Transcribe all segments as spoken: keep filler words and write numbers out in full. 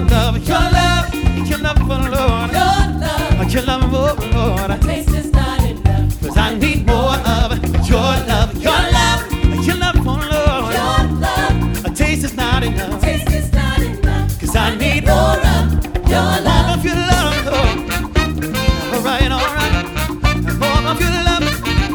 love, your love, your love, oh Lord, your love, your love, oh Lord. A taste is not enough, 'cause I need more of your love, your love, your love, oh Lord, your love. A taste is not enough, taste is not enough, 'cause I need more of your love, more of your love, Lord. All right, all right, more of your love.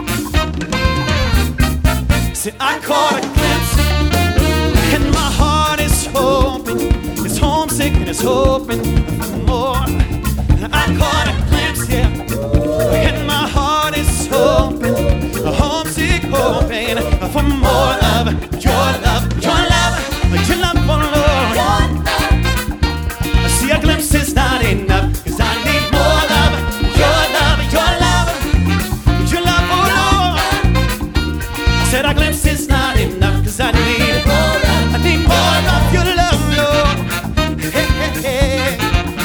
See, I caught a glimpse, and my heart is hoping, it's homesick and it's hoping for more. I caught a glimpse, yeah, and my heart is hoping, homesick, hoping for more of your love, your love, your love, oh Lord. I see a glimpse is not enough, 'cause I need more love, your love, your love, your love, oh Lord. I said a glimpse is not enough, 'cause I need more, I need more of your love, Lord. Hey, hey, hey.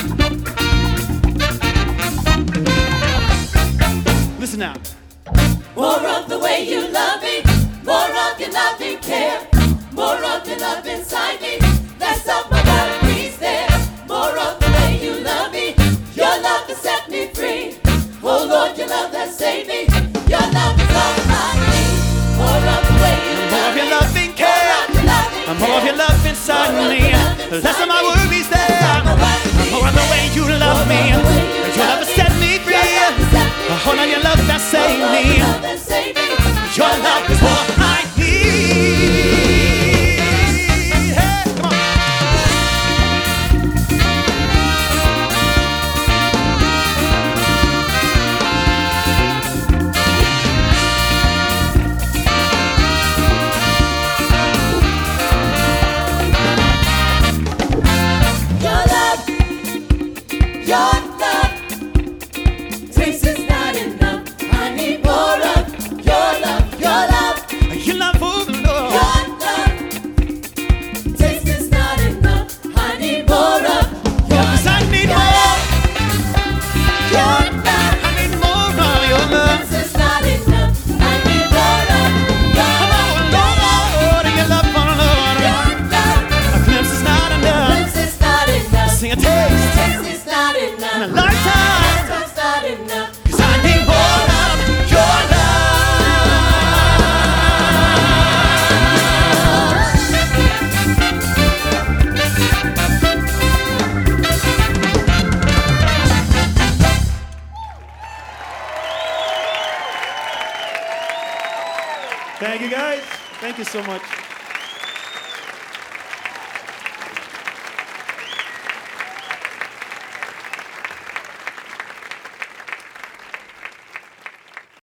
Listen now. More of the way you love me, more of your loving care, more of your love inside me, less of my worries there. More of the way you love me, your love has set me free. Oh Lord, your love has saved me, your love is all I need. More of the way you More love of your me, loving care, more of your love inside me, less of my worries there. More of the way you love me, your love has set me free. Oh, now your love that saved me, your love is what I need. Hey, come on. Your love, your love, taste is not enough. I need more of your love, your love, Your love, oh Lord. your love. Taste is not enough. I need more of your Yes, I need more. your love. I need more of your love. Taste is not enough. I need more of your Come on, Lord, your love, oh Lord. your love. A glimpse is not enough. Taste is not enough. Sing a taste Taste is not in a enough. lifetime. Taste not enough. 'Cause I need more of your love. Thank you, guys. Thank you so much.